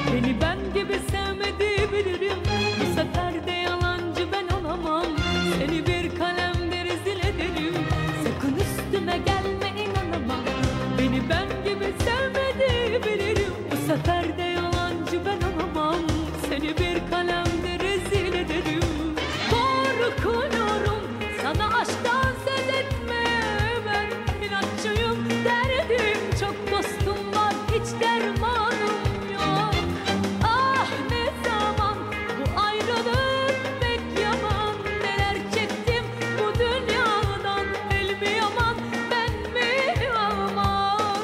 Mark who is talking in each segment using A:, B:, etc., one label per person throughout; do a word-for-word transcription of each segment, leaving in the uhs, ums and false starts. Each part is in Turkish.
A: Beni ben gibi sevmedi bilirim. Bu sefer de yalancı ben olamam. Seni bir kalemde rezil ederim. Sakın üstüme gelme, inanamam. Beni ben gibi sevmedi bilirim. Bu sefer de yalancı ben olamam. Seni bir kalemde rezil ederim. Korkuyorum sana aşktan söz etmeye. Ben inatçıyım, derdim çok, dostum var hiç dermanım yok. Ah ne zaman bu ayrılık pek yaman. Neler çektim bu dünyadan, el mi yaman ben mi yaman.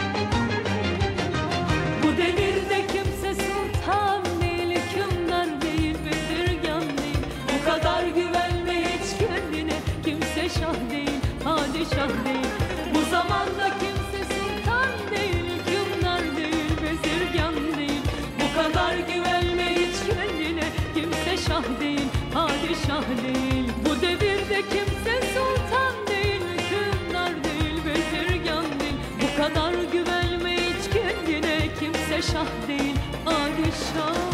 A: Bu devirde kimse sultan değil, hükümdar değil, bezirgan değil. Bu kadar güvenme hiç kendine, kimse şah değil, padişah değil. Bu zamanda kimse sultan değil, hükümdar değil, bezirgan değil. Bu kadar güvenme hiç kendine, kimse şah değil, padişah değil. Bu devirde kimse sultan değil, hükümdar değil, bezirgan değil. Bu kadar güvenme hiç kendine, kimse şah değil, padişah değil.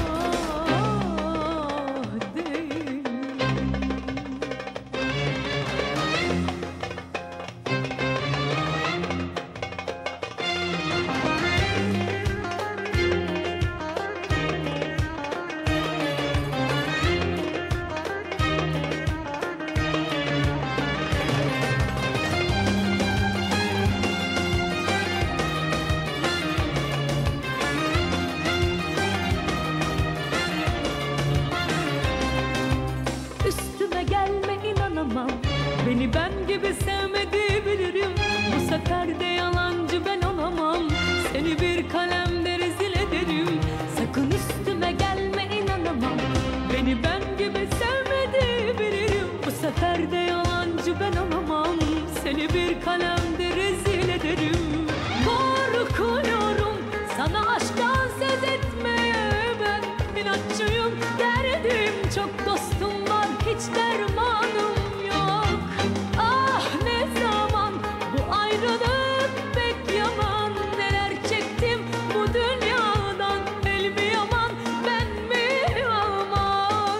A: Üstüme gelme, inanamam. Beni ben gibi sevmedi bilirim. Bu sefer de yalancı ben olamam. Seni bir kalemde rezil ederim. Sakın üstüme gelme, inanamam. Beni ben gibi sevmedi bilirim. Bu sefer de yalancı ben olamam. Seni bir kalemde rezil ederim. Korkuyorum sana aşktan söz etmeye. Ben inatçıyım, derdim çok, dostum var hiç dermanım yok. Ah ne zaman bu ayrılık pek yaman. Neler çektim bu dünyadan, el mi yaman ben mi yaman.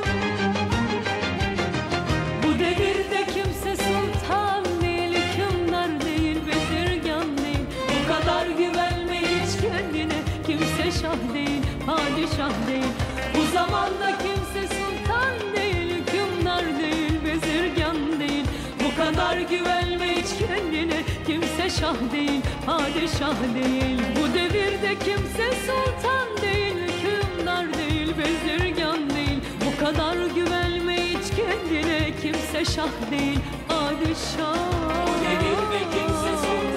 A: Bu devirde kimse sultan değil, hükümdar değil, bezirgan değil. Bu kadar güvenme hiç kendine, kimse şah değil, padişah değil. Bu zamanda kimse sultan değil, hükümdar değil, bezirgan değil. Bu kadar güvenme hiç kendine, kimse şah değil, padişah değil. Bu devirde kimse sultan değil, hükümdar değil, bezirgan değil. Bu kadar güvenme hiç kendine, kimse şah değil, padişah.
B: Bu devirde kimse sultan